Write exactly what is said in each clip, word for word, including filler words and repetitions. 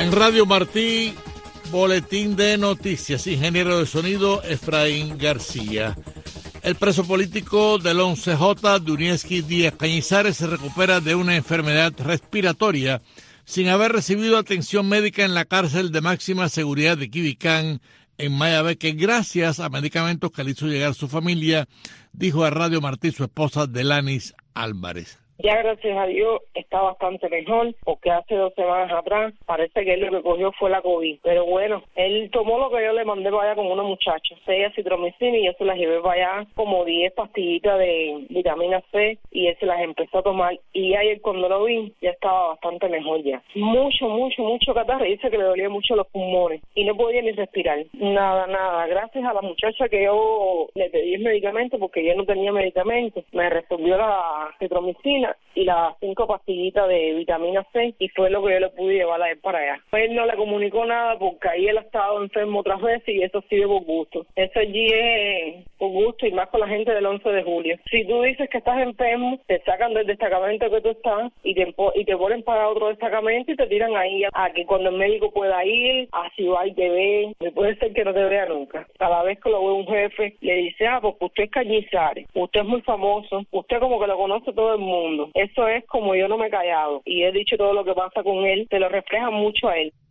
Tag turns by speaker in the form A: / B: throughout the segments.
A: En Radio Martí, boletín de noticias, ingeniero de sonido Efraín García. El preso político del once J, Dunieski Díaz Cañizares, se recupera de una enfermedad respiratoria sin haber recibido atención médica en la cárcel de máxima seguridad de Quibicán, en Mayabeque, gracias a medicamentos que le hizo llegar su familia, dijo a Radio Martí su esposa Delanis Álvarez.
B: Ya gracias a Dios está bastante mejor, porque hace dos semanas atrás parece que él lo que cogió fue la COVID. Pero bueno, él tomó lo que yo le mandé para allá con una muchacha, seis citromicina, y yo se las llevé para allá como diez pastillitas de vitamina C, y él se las empezó a tomar. Y ayer cuando lo vi, ya estaba bastante mejor ya. Mucho, mucho, mucho catarro, y dice que le dolía mucho los pulmones, y no podía ni respirar. Nada, nada. Gracias a la muchacha que yo le pedí el medicamento, porque yo no tenía medicamento, me resolvió la citromicina y las cinco pastillitas de vitamina C, y fue lo que yo le pude llevar a él para allá. Él no le comunicó nada porque ahí él ha estado enfermo otras veces, y eso sí por gusto. Eso allí es por gusto, y más con la gente del once de julio. Si tú dices que estás enfermo, te sacan del destacamento que tú estás y te, y te ponen para otro destacamento y te tiran ahí a que cuando el médico pueda ir, así va y te ve. Me puede ser que no te vea nunca. Cada vez que lo ve un jefe, le dice, ah, porque usted es Cañizares, usted es muy famoso, usted como que lo conoce todo el mundo. Eso es como yo no me he callado, y he dicho todo lo que pasa con él, te lo refleja mucho a él.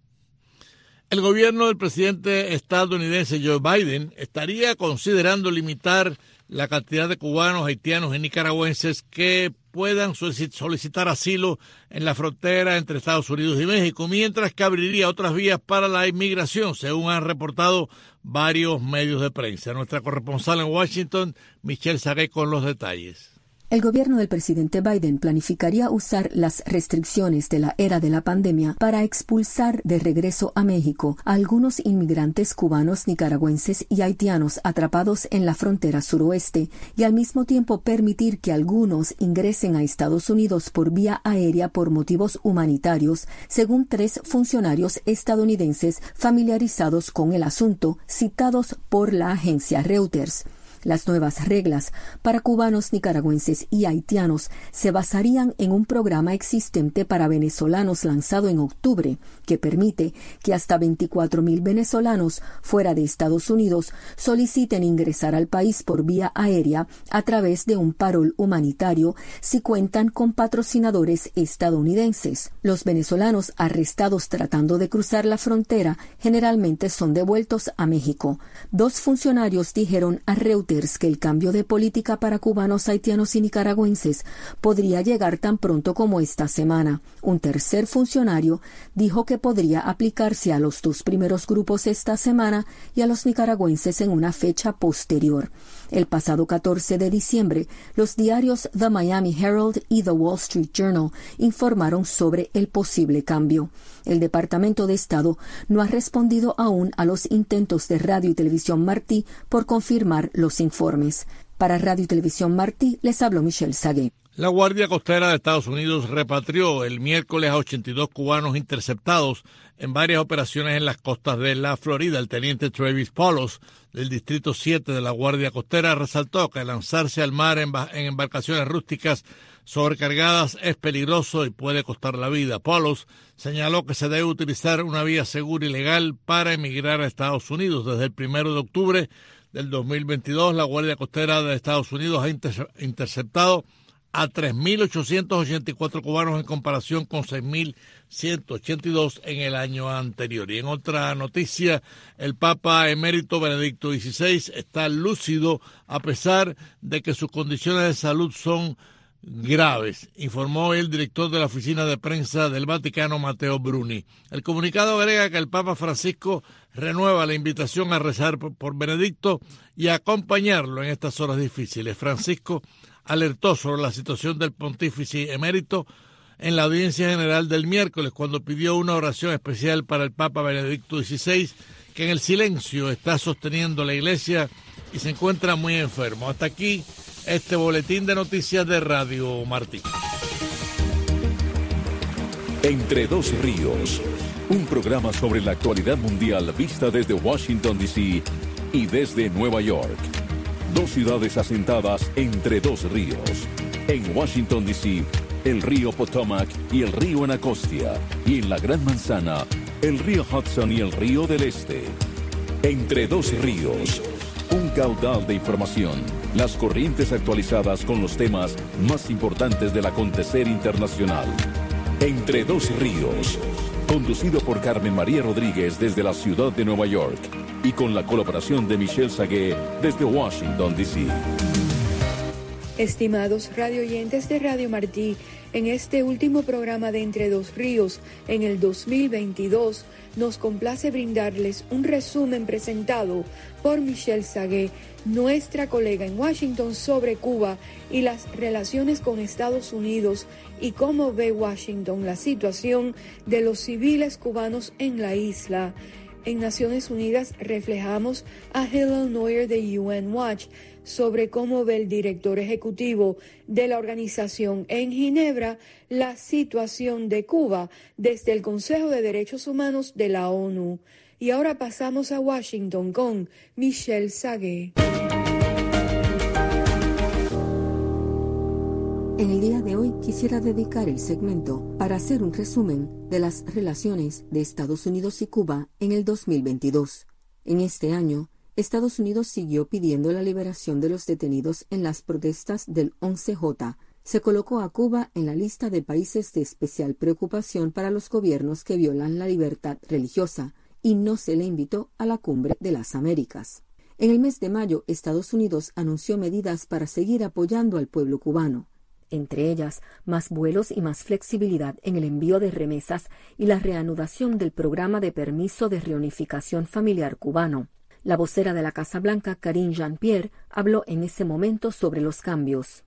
A: El gobierno del presidente estadounidense Joe Biden estaría considerando limitar la cantidad de cubanos, haitianos y nicaragüenses que puedan solicitar asilo en la frontera entre Estados Unidos y México, mientras que abriría otras vías para la inmigración, según han reportado varios medios de prensa. Nuestra corresponsal en Washington, Michelle Sagué, con los detalles.
C: El gobierno del presidente Biden planificaría usar las restricciones de la era de la pandemia para expulsar de regreso a México a algunos inmigrantes cubanos, nicaragüenses y haitianos atrapados en la frontera suroeste, y al mismo tiempo permitir que algunos ingresen a Estados Unidos por vía aérea por motivos humanitarios, según tres funcionarios estadounidenses familiarizados con el asunto, citados por la agencia Reuters. Las nuevas reglas para cubanos, nicaragüenses y haitianos se basarían en un programa existente para venezolanos lanzado en octubre, que permite que hasta veinticuatro mil venezolanos fuera de Estados Unidos soliciten ingresar al país por vía aérea a través de un parol humanitario si cuentan con patrocinadores estadounidenses. Los venezolanos arrestados tratando de cruzar la frontera generalmente son devueltos a México. Dos funcionarios dijeron a Reuters que el cambio de política para cubanos, haitianos y nicaragüenses podría llegar tan pronto como esta semana. Un tercer funcionario dijo que podría aplicarse a los dos primeros grupos esta semana y a los nicaragüenses en una fecha posterior. El pasado catorce de diciembre, los diarios The Miami Herald y The Wall Street Journal informaron sobre el posible cambio. El Departamento de Estado no ha respondido aún a los intentos de Radio y Televisión Martí por confirmar los informes. Para Radio y Televisión Martí, les habló Michelle Sagué.
A: La Guardia Costera de Estados Unidos repatrió el miércoles a ochenta y dos cubanos interceptados en varias operaciones en las costas de la Florida. El teniente Travis Paulos, del Distrito siete de la Guardia Costera, resaltó que lanzarse al mar en, en embarcaciones rústicas sobrecargadas es peligroso y puede costar la vida. Paulos señaló que se debe utilizar una vía segura y legal para emigrar a Estados Unidos. Desde el primero de octubre del dos mil veintidós, la Guardia Costera de Estados Unidos ha inter- interceptado a tres mil ochocientos ochenta y cuatro cubanos en comparación con seis mil ciento ochenta y dos en el año anterior. Y en otra noticia, el Papa emérito Benedicto dieciséis está lúcido a pesar de que sus condiciones de salud son graves, informó el director de la oficina de prensa del Vaticano, Matteo Bruni. El comunicado agrega que el Papa Francisco renueva la invitación a rezar por Benedicto y a acompañarlo en estas horas difíciles. Francisco alertó sobre la situación del pontífice emérito en la audiencia general del miércoles, cuando pidió una oración especial para el Papa Benedicto dieciséis, que en el silencio está sosteniendo la Iglesia y se encuentra muy enfermo. Hasta aquí este boletín de noticias de Radio Martí.
D: Entre dos ríos, un programa sobre la actualidad mundial vista desde Washington, D C y desde Nueva York. Dos ciudades asentadas entre dos ríos. En Washington, D C, el río Potomac y el río Anacostia. Y en la Gran Manzana, el río Hudson y el río del Este. Entre Dos Ríos, un caudal de información, las corrientes actualizadas con los temas más importantes del acontecer internacional. Entre Dos Ríos, conducido por Carmen María Rodríguez desde la ciudad de Nueva York y con la colaboración de Michelle Sagué desde Washington, D C
E: Estimados radio oyentes de Radio Martí, en este último programa de Entre Dos Ríos, en el dos mil veintidós, nos complace brindarles un resumen presentado por Michelle Sagué, nuestra colega en Washington, sobre Cuba y las relaciones con Estados Unidos y cómo ve Washington la situación de los civiles cubanos en la isla. En Naciones Unidas reflejamos a Hillel Neuer de U N Watch sobre cómo ve el director ejecutivo de la organización en Ginebra la situación de Cuba desde el Consejo de Derechos Humanos de la ONU. Y ahora pasamos a Washington con Michelle Sagué.
C: En el día de hoy quisiera dedicar el segmento para hacer un resumen de las relaciones de Estados Unidos y Cuba en el dos mil veintidós. En este año, Estados Unidos siguió pidiendo la liberación de los detenidos en las protestas del once J. Se colocó a Cuba en la lista de países de especial preocupación para los gobiernos que violan la libertad religiosa y no se le invitó a la Cumbre de las Américas. En el mes de mayo, Estados Unidos anunció medidas para seguir apoyando al pueblo cubano, entre ellas más vuelos y más flexibilidad en el envío de remesas y la reanudación del programa de permiso de reunificación familiar cubano. La vocera de la Casa Blanca, Karine Jean-Pierre, habló en ese momento sobre los cambios.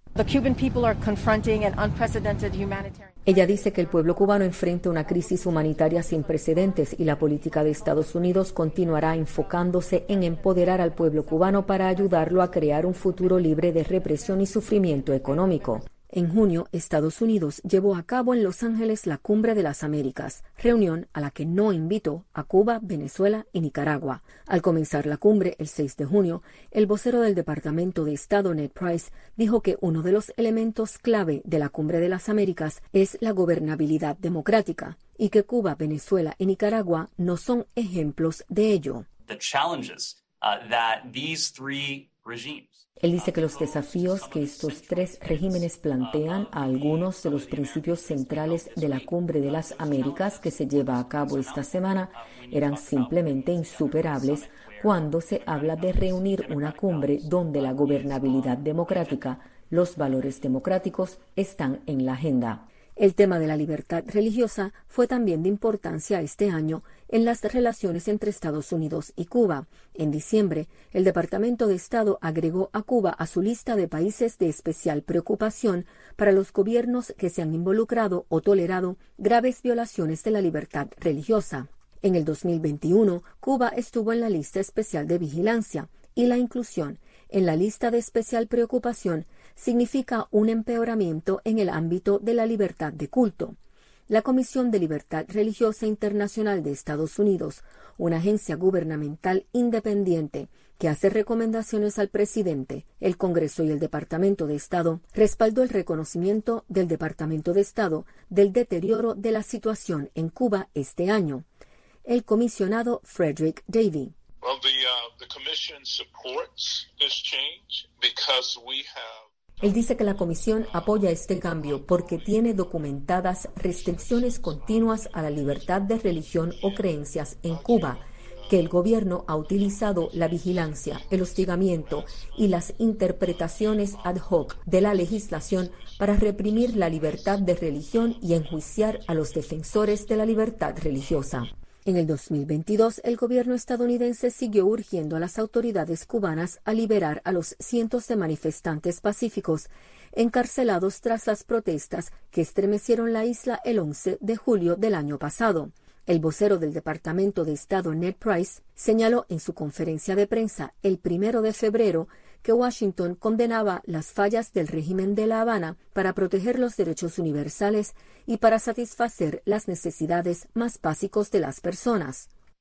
C: Ella dice que el pueblo cubano enfrenta una crisis humanitaria sin precedentes y la política de Estados Unidos continuará enfocándose en empoderar al pueblo cubano para ayudarlo a crear un futuro libre de represión y sufrimiento económico. En junio, Estados Unidos llevó a cabo en Los Ángeles la Cumbre de las Américas, reunión a la que no invitó a Cuba, Venezuela y Nicaragua. Al comenzar la cumbre, el seis de junio, el vocero del Departamento de Estado, Ned Price, dijo que uno de los elementos clave de la Cumbre de las Américas es la gobernabilidad democrática y que Cuba, Venezuela y Nicaragua no son ejemplos de ello.
F: The challenges, uh, that these three regimes
C: Él dice que los desafíos que estos tres regímenes plantean a algunos de los principios centrales de la Cumbre de las Américas que se lleva a cabo esta semana eran simplemente insuperables cuando se habla de reunir una cumbre donde la gobernabilidad democrática, los valores democráticos están en la agenda. El tema de la libertad religiosa fue también de importancia este año en las relaciones entre Estados Unidos y Cuba. En diciembre, el Departamento de Estado agregó a Cuba a su lista de países de especial preocupación para los gobiernos que se han involucrado o tolerado graves violaciones de la libertad religiosa. En el dos mil veintiuno, Cuba estuvo en la lista especial de vigilancia y la inclusión en la lista de especial preocupación significa un empeoramiento en el ámbito de la libertad de culto. La Comisión de Libertad Religiosa Internacional de Estados Unidos, una agencia gubernamental independiente que hace recomendaciones al presidente, el Congreso y el Departamento de Estado, respaldó el reconocimiento del Departamento de Estado del deterioro de la situación en Cuba este año. El comisionado Frederick Davy.
G: Well, the, uh, the commission supports this change because we have
C: Él dice que la Comisión apoya este cambio porque tiene documentadas restricciones continuas a la libertad de religión o creencias en Cuba, que el gobierno ha utilizado la vigilancia, el hostigamiento y las interpretaciones ad hoc de la legislación para reprimir la libertad de religión y enjuiciar a los defensores de la libertad religiosa. En el dos mil veintidós, el gobierno estadounidense siguió urgiendo a las autoridades cubanas a liberar a los cientos de manifestantes pacíficos encarcelados tras las protestas que estremecieron la isla el once de julio del año pasado. El vocero del Departamento de Estado, Ned Price, señaló en su conferencia de prensa el primero de febrero que Washington condenaba las fallas del régimen de La Habana para proteger los derechos universales y para satisfacer las necesidades más básicos de las personas.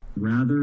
H: rather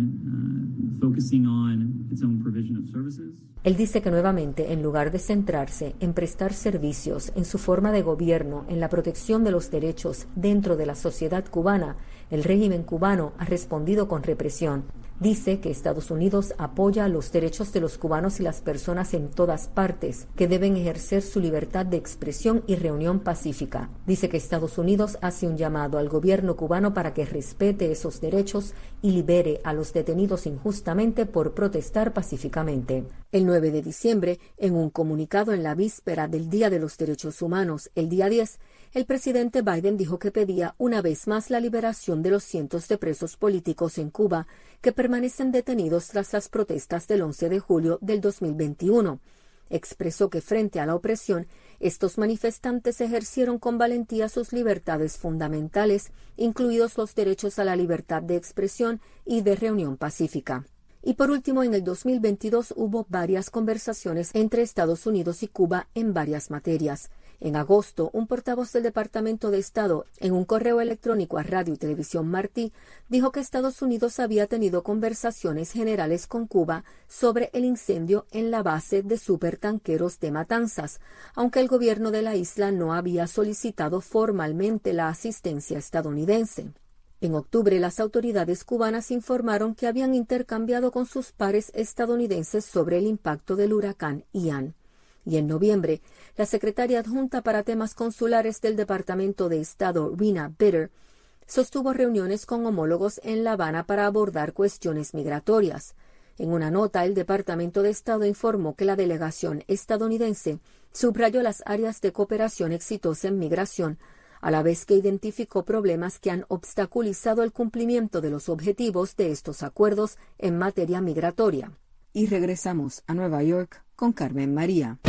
H: than uh, focusing on its own provision of services.
C: Él dice que nuevamente, en lugar de centrarse en prestar servicios, en su forma de gobierno, en la protección de los derechos dentro de la sociedad cubana, el régimen cubano ha respondido con represión. Dice que Estados Unidos apoya los derechos de los cubanos y las personas en todas partes, que deben ejercer su libertad de expresión y reunión pacífica. Dice que Estados Unidos hace un llamado al gobierno cubano para que respete esos derechos y libere a los detenidos injustamente por protestar pacíficamente. El nueve de diciembre, en un comunicado en la víspera del Día de los Derechos Humanos, el día diez, el presidente Biden dijo que pedía una vez más la liberación de los cientos de presos políticos en Cuba que permanecen detenidos tras las protestas del once de julio del dos mil veintiuno. Expresó que frente a la opresión, estos manifestantes ejercieron con valentía sus libertades fundamentales, incluidos los derechos a la libertad de expresión y de reunión pacífica. Y por último, en el dos mil veintidós hubo varias conversaciones entre Estados Unidos y Cuba en varias materias. En agosto, un portavoz del Departamento de Estado, en un correo electrónico a Radio y Televisión Martí, dijo que Estados Unidos había tenido conversaciones generales con Cuba sobre el incendio en la base de supertanqueros de Matanzas, aunque el gobierno de la isla no había solicitado formalmente la asistencia estadounidense. En octubre, las autoridades cubanas informaron que habían intercambiado con sus pares estadounidenses sobre el impacto del huracán Ian. Y en noviembre, la secretaria adjunta para temas consulares del Departamento de Estado, Rena Bitter, sostuvo reuniones con homólogos en La Habana para abordar cuestiones migratorias. En una nota, el Departamento de Estado informó que la delegación estadounidense subrayó las áreas de cooperación exitosa en migración, a la vez que identificó problemas que han obstaculizado el cumplimiento de los objetivos de estos acuerdos en materia migratoria. Y regresamos a Nueva York con Carmen María.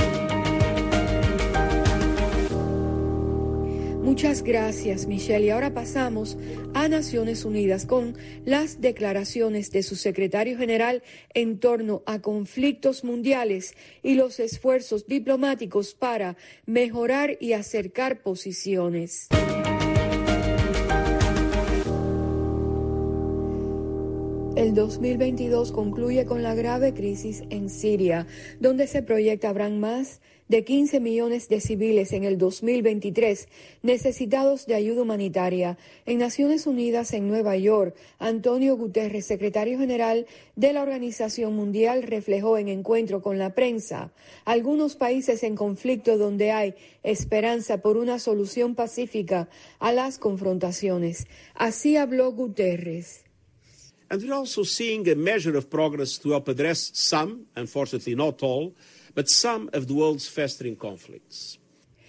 E: Muchas gracias, Michelle. Y ahora pasamos a Naciones Unidas con las declaraciones de su secretario general en torno a conflictos mundiales y los esfuerzos diplomáticos para mejorar y acercar posiciones. El dos mil veintidós concluye con la grave crisis en Siria, donde se proyecta habrán más de quince millones de civiles en el dos mil veintitrés necesitados de ayuda humanitaria. En Naciones Unidas, en Nueva York, Antonio Guterres, secretario general de la Organización Mundial, reflejó en encuentro con la prensa algunos países en conflicto donde hay esperanza por una solución pacífica a las confrontaciones. Así habló Guterres.
I: And we're also seeing a measure of progress to help address some, unfortunately not all, but some of the world's festering conflicts.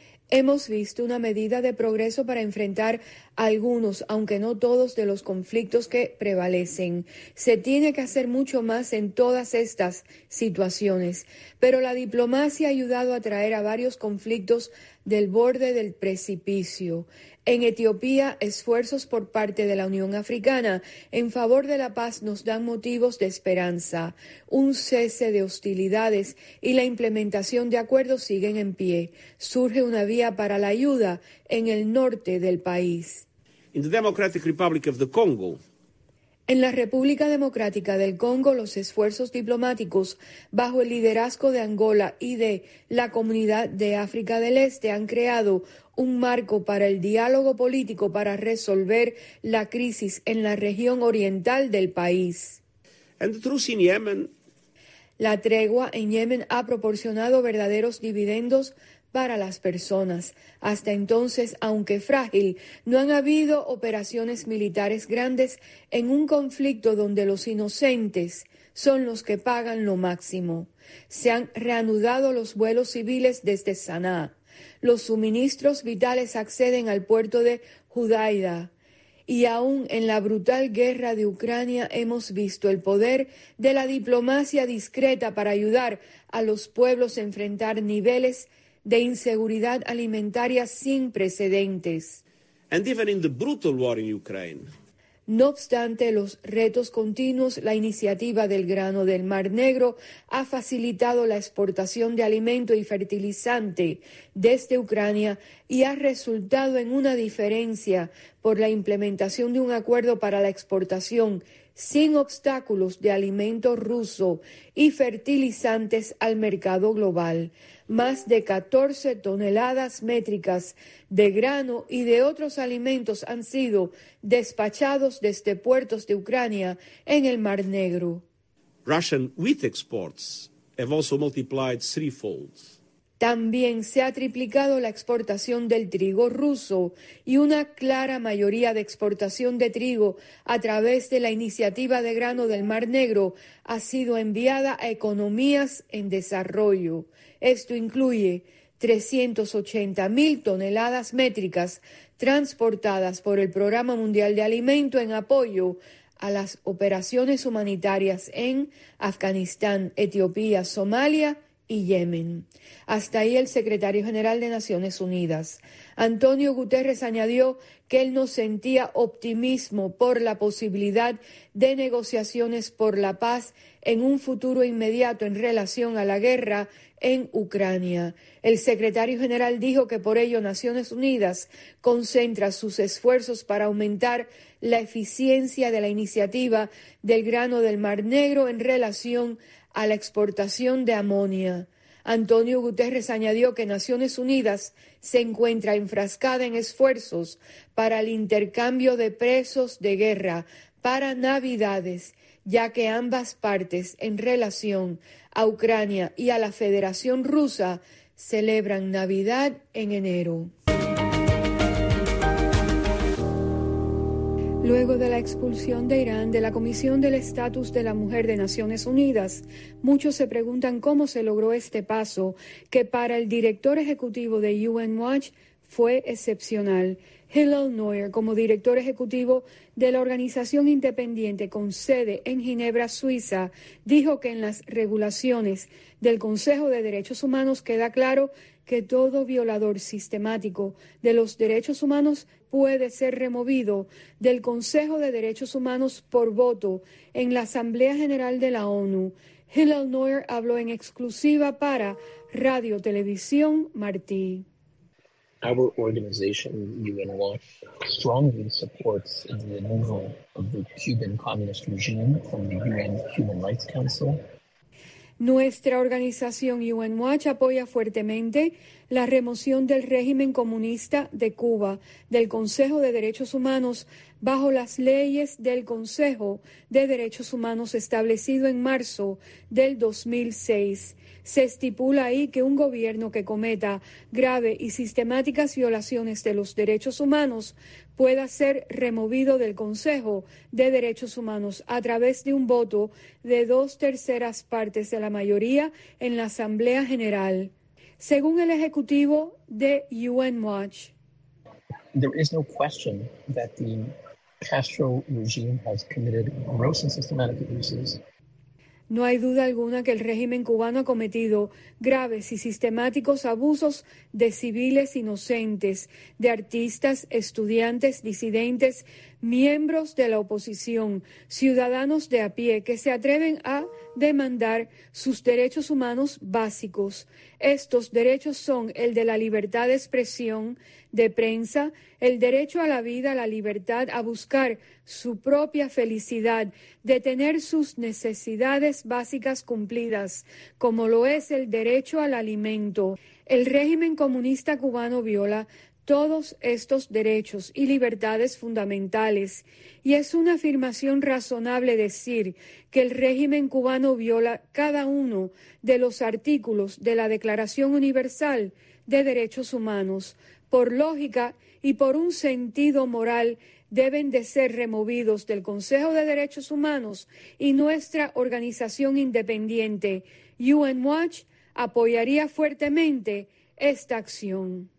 E: Hemos visto una medida de progreso para enfrentar algunos, aunque no todos, de los conflictos que prevalecen. Se tiene que hacer mucho más en todas estas situaciones, pero la diplomacia ha ayudado a traer a varios conflictos del borde del precipicio. En Etiopía, esfuerzos por parte de la Unión Africana en favor de la paz nos dan motivos de esperanza. Un cese de hostilidades y la implementación de acuerdos siguen en pie. Surge una vía para la ayuda en el norte del país.
I: In the Democratic Republic of the Congo,
E: En la República Democrática del Congo, los esfuerzos diplomáticos bajo el liderazgo de Angola y de la Comunidad de África del Este han creado un marco para el diálogo político para resolver la crisis en la región oriental del país.
I: And the truce in Yemen.
E: La tregua en Yemen ha proporcionado verdaderos dividendos para las personas. Hasta entonces, aunque frágil, no han habido operaciones militares grandes en un conflicto donde los inocentes son los que pagan lo máximo. Se han reanudado los vuelos civiles desde Saná. Los suministros vitales acceden al puerto de Hudaida. Y aún en la brutal guerra de Ucrania hemos visto el poder de la diplomacia discreta para ayudar a los pueblos a enfrentar niveles de inseguridad alimentaria sin precedentes.
I: And even in the brutal war in Ukraine.
E: No obstante los retos continuos, la iniciativa del grano del Mar Negro ha facilitado la exportación de alimento y fertilizante desde Ucrania y ha resultado en una diferencia por la implementación de un acuerdo para la exportación sin obstáculos de alimento ruso y fertilizantes al mercado global. Más de catorce toneladas métricas de grano y de otros alimentos han sido despachados desde puertos de Ucrania en el Mar Negro.
I: Russian wheat exports have also multiplied threefold.
E: También se ha triplicado la exportación del trigo ruso y una clara mayoría de exportación de trigo a través de la iniciativa de grano del Mar Negro ha sido enviada a economías en desarrollo. Esto incluye trescientas ochenta mil toneladas métricas transportadas por el Programa Mundial de Alimento en apoyo a las operaciones humanitarias en Afganistán, Etiopía, Somalia y Yemen. Hasta ahí el secretario general de Naciones Unidas. Antonio Guterres añadió que él no sentía optimismo por la posibilidad de negociaciones por la paz en un futuro inmediato en relación a la guerra en Ucrania. El secretario general dijo que por ello Naciones Unidas concentra sus esfuerzos para aumentar la eficiencia de la iniciativa del grano del Mar Negro en relación a la exportación de amonia. Antonio Guterres añadió que Naciones Unidas se encuentra enfrascada en esfuerzos para el intercambio de presos de guerra para Navidades, ya que ambas partes en relación a Ucrania y a la Federación Rusa celebran Navidad en enero. Luego de la expulsión de Irán de la Comisión del Estatus de la Mujer de Naciones Unidas, muchos se preguntan cómo se logró este paso, que para el director ejecutivo de U N Watch fue excepcional. Hillel Neuer, como director ejecutivo de la organización independiente con sede en Ginebra, Suiza, dijo que en las regulaciones del Consejo de Derechos Humanos queda claro que todo violador sistemático de los derechos humanos puede ser removido del Consejo de Derechos Humanos por voto en la Asamblea General de la ONU. Hillel Neuer habló en exclusiva para Radio Televisión Martí.
J: Our organization, U N Watch, strongly supports the removal of the Cuban communist regime from the U N Human Rights Council.
E: Nuestra organización U N Watch apoya fuertemente la remoción del régimen comunista de Cuba del Consejo de Derechos Humanos bajo las leyes del Consejo de Derechos Humanos establecido en marzo del dos mil seis. Se estipula ahí que un gobierno que cometa grave y sistemáticas violaciones de los derechos humanos pueda ser removido del Consejo de Derechos Humanos a través de un voto de dos terceras partes de la mayoría en la Asamblea General. Según el ejecutivo de U N Watch,
J: There is no question that the Castro regime has committed gross and systematic abuses.
E: No hay duda alguna que el régimen cubano ha cometido graves y sistemáticos abusos de civiles inocentes, de artistas, estudiantes, disidentes, miembros de la oposición, ciudadanos de a pie que se atreven a demandar sus derechos humanos básicos. Estos derechos son el de la libertad de expresión, de prensa, el derecho a la vida, la libertad a buscar su propia felicidad, de tener sus necesidades básicas cumplidas, como lo es el derecho al alimento. El régimen comunista cubano viola todos estos derechos y libertades fundamentales, y es una afirmación razonable decir que el régimen cubano viola cada uno de los artículos de la Declaración Universal de Derechos Humanos. Por lógica y por un sentido moral, deben de ser removidos del Consejo de Derechos Humanos, y nuestra organización independiente, U N Watch, apoyaría fuertemente esta acción.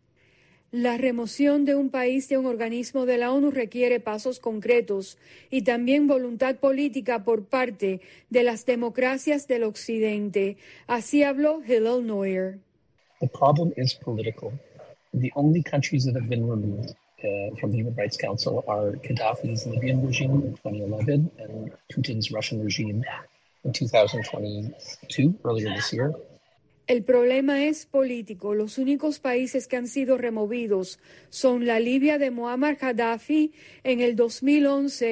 E: La remoción de un país de un organismo de la ONU requiere pasos concretos y también voluntad política por parte de las democracias del Occidente. Así habló Hillel Neuer.
J: The problem is political. The only countries that have been removed uh, from the Human Rights Council are Gaddafi's Libyan regime in twenty eleven and Putin's Russian regime in two thousand twenty-two, earlier this year.
E: El problema es político. Los únicos países que han sido removidos son la Libia de Muammar Gaddafi en el dos mil once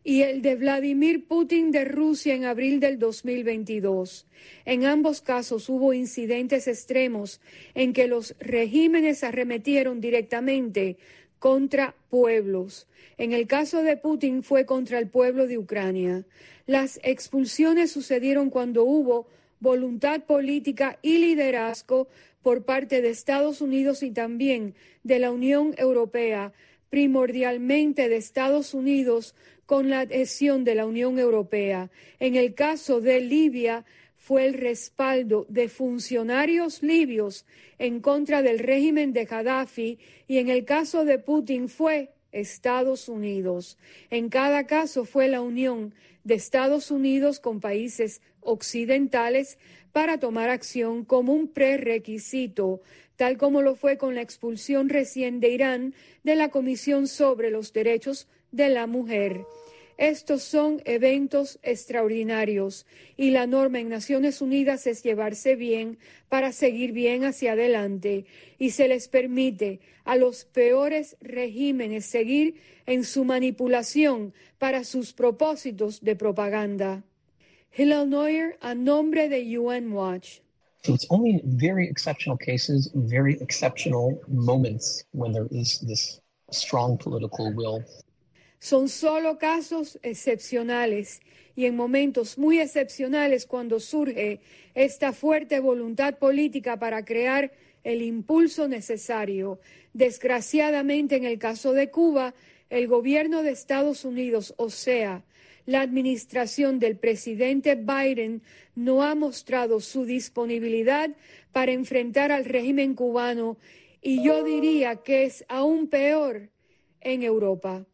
E: y el de Vladimir Putin de Rusia en abril del dos mil veintidós. En ambos casos hubo incidentes extremos en que los regímenes arremetieron directamente contra pueblos. En el caso de Putin fue contra el pueblo de Ucrania. Las expulsiones sucedieron cuando hubo voluntad política y liderazgo por parte de Estados Unidos y también de la Unión Europea, primordialmente de Estados Unidos con la adhesión de la Unión Europea. En el caso de Libia, fue el respaldo de funcionarios libios en contra del régimen de Gaddafi, y en el caso de Putin fue Estados Unidos. En cada caso fue la unión de Estados Unidos con países occidentales para tomar acción como un prerequisito, tal como lo fue con la expulsión recién de Irán de la Comisión sobre los Derechos de la Mujer. Estos son eventos extraordinarios y la norma en Naciones Unidas es llevarse bien para seguir bien hacia adelante, y se les permite a los peores regímenes seguir en su manipulación para sus propósitos de propaganda. Hillel Neuer, a nombre de U N Watch.
J: So it's only in very exceptional cases, very exceptional moments when there is this strong political will.
E: Son solo casos excepcionales y en momentos muy excepcionales cuando surge esta fuerte voluntad política para crear el impulso necesario. Desgraciadamente, en el caso de Cuba, el gobierno de Estados Unidos, o sea, la administración del presidente Biden, no ha mostrado su disponibilidad para enfrentar al régimen cubano, y yo diría que es aún peor en Europa.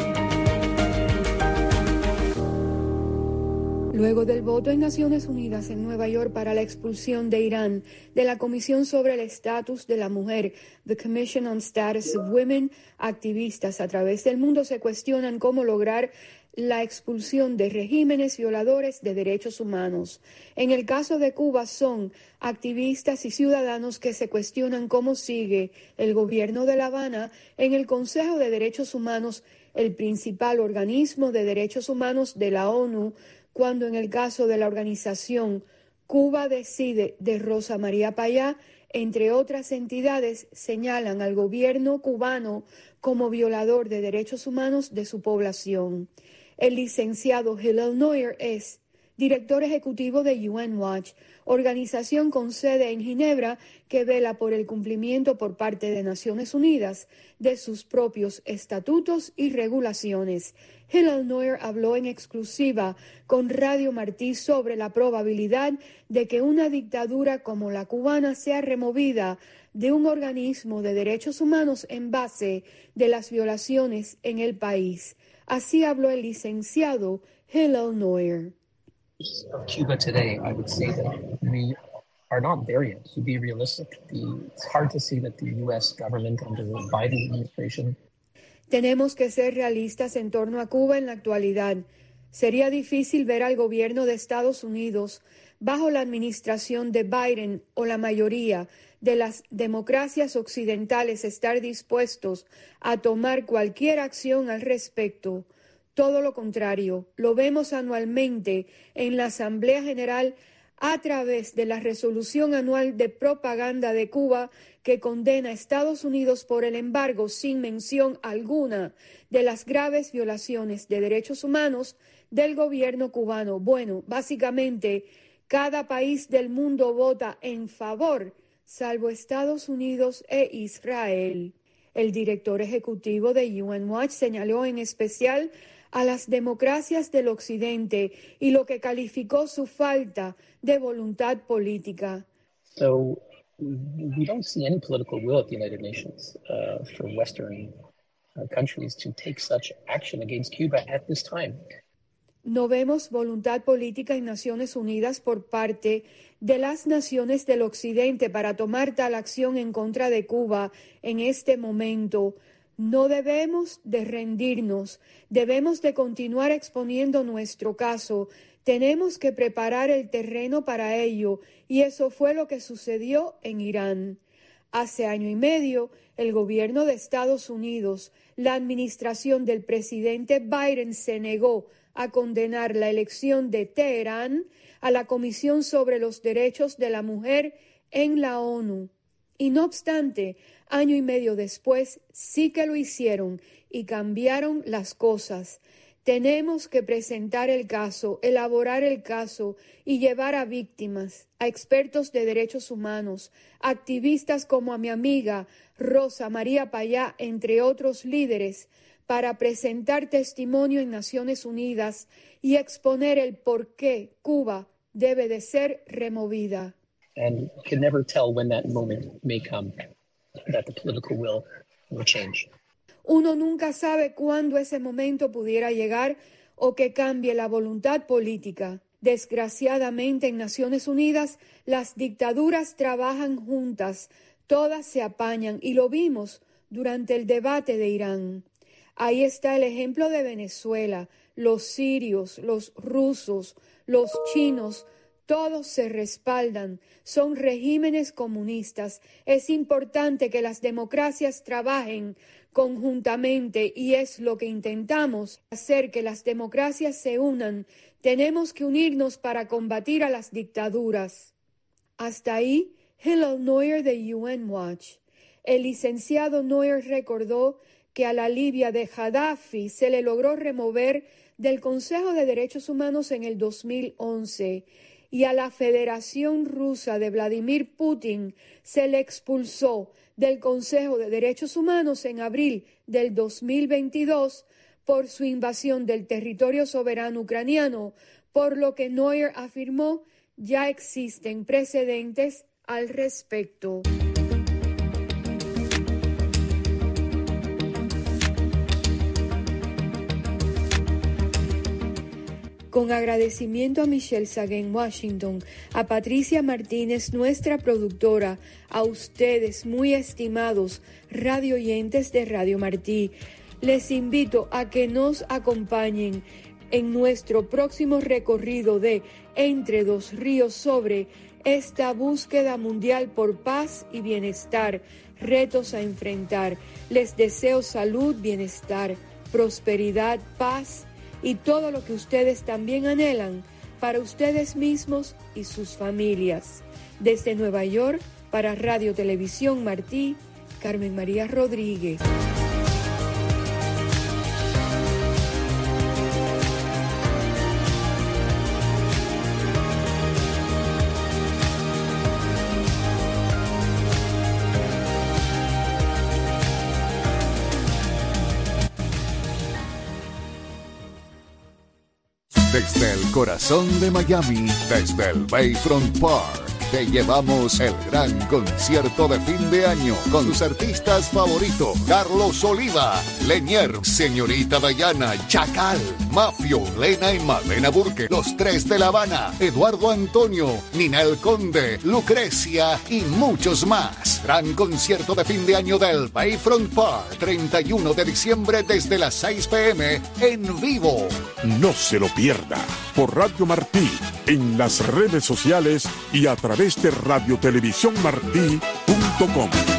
E: Luego del voto en Naciones Unidas en Nueva York para la expulsión de Irán de la Comisión sobre el Estatus de la Mujer, The Commission on Status of Women, activistas a través del mundo se cuestionan cómo lograr la expulsión de regímenes violadores de derechos humanos. En el caso de Cuba son activistas y ciudadanos que se cuestionan cómo sigue el gobierno de La Habana en el Consejo de Derechos Humanos, el principal organismo de derechos humanos de la ONU, cuando en el caso de la organización Cuba Decide de Rosa María Payá, entre otras entidades, señalan al gobierno cubano como violador de derechos humanos de su población. El licenciado Hillel Neuer es director ejecutivo de U N Watch, organización con sede en Ginebra que vela por el cumplimiento por parte de Naciones Unidas de sus propios estatutos y regulaciones. Hillel Neuer habló en exclusiva con Radio Martí sobre la probabilidad de que una dictadura como la cubana sea removida de un organismo de derechos humanos en base de las violaciones en el país. Así habló el licenciado Hillel Neuer.
J: Of Cuba today, I would say that we are not there yet. To be realistic, the, it's hard to say that the U S government under the Biden administration.
E: Tenemos que ser realistas en torno a Cuba en la actualidad. Sería difícil ver al gobierno de Estados Unidos bajo la administración de Biden o la mayoría de las democracias occidentales estar dispuestos a tomar cualquier acción al respecto. Todo lo contrario, lo vemos anualmente en la Asamblea General a través de la resolución anual de propaganda de Cuba que condena a Estados Unidos por el embargo sin mención alguna de las graves violaciones de derechos humanos del gobierno cubano. Bueno, básicamente cada país del mundo vota en favor, salvo Estados Unidos e Israel. El director ejecutivo de U N Watch señaló en especial a las democracias del Occidente y lo que calificó su falta de voluntad política.
J: So we don't see any political will at the United Nations uh, for Western uh, countries to take such action against Cuba at this time.
E: No vemos voluntad política en Naciones Unidas por parte de las naciones del Occidente para tomar tal acción en contra de Cuba en este momento. No debemos de rendirnos, debemos de continuar exponiendo nuestro caso. Tenemos que preparar el terreno para ello, y eso fue lo que sucedió en Irán. Hace año y medio, el gobierno de Estados Unidos, la administración del presidente Biden, se negó a condenar la elección de Teherán a la Comisión sobre los Derechos de la Mujer en la ONU. Y no obstante, año y medio después, sí que lo hicieron y cambiaron las cosas. Tenemos que presentar el caso, elaborar el caso y llevar a víctimas, a expertos de derechos humanos, activistas como a mi amiga Rosa María Payá, entre otros líderes, para presentar testimonio en Naciones Unidas y exponer el por qué Cuba debe de ser removida.
J: And you can never tell when that moment may come, that the political will will change.
E: Uno nunca sabe cuándo ese momento pudiera llegar o que cambie la voluntad política. Desgraciadamente, en Naciones Unidas, las dictaduras trabajan juntas, todas se apañan, y lo vimos durante el debate de Irán. Ahí está el ejemplo de Venezuela, los sirios, los rusos, los chinos, todos se respaldan, son regímenes comunistas. Es importante que las democracias trabajen conjuntamente y es lo que intentamos, hacer que las democracias se unan. Tenemos que unirnos para combatir a las dictaduras. Hasta ahí, Hillel Neuer de U N Watch. El licenciado Neuer recordó que a la Libia de Gaddafi se le logró remover del Consejo de Derechos Humanos en el dos mil once y a la Federación Rusa de Vladimir Putin se le expulsó del Consejo de Derechos Humanos en abril del dos mil veintidós por su invasión del territorio soberano ucraniano, por lo que Neuer afirmó ya existen precedentes al respecto. Con agradecimiento a Michelle Sagué en Washington, a Patricia Martínez, nuestra productora, a ustedes, muy estimados radio oyentes de Radio Martí, les invito a que nos acompañen en nuestro próximo recorrido de Entre Dos Ríos sobre esta búsqueda mundial por paz y bienestar, retos a enfrentar. Les deseo salud, bienestar, prosperidad, paz y todo lo que ustedes también anhelan para ustedes mismos y sus familias. Desde Nueva York, para Radio Televisión Martí, Carmen María Rodríguez.
K: Desde el corazón de Miami, desde el Bayfront Park, te llevamos el gran concierto de fin de año con tus artistas favoritos: Carlos Oliva, Lenier, Señorita Dayana, Chacal, Mafio, Lena y Malena Burke, Los Tres de La Habana, Eduardo Antonio, Ninel Conde, Lucrecia y muchos más. Gran concierto de fin de año del Bayfront Park, treinta y uno de diciembre desde las seis pe eme en vivo.
L: No se lo pierda por Radio Martí, en las redes sociales y a través de radio televisión martí punto com.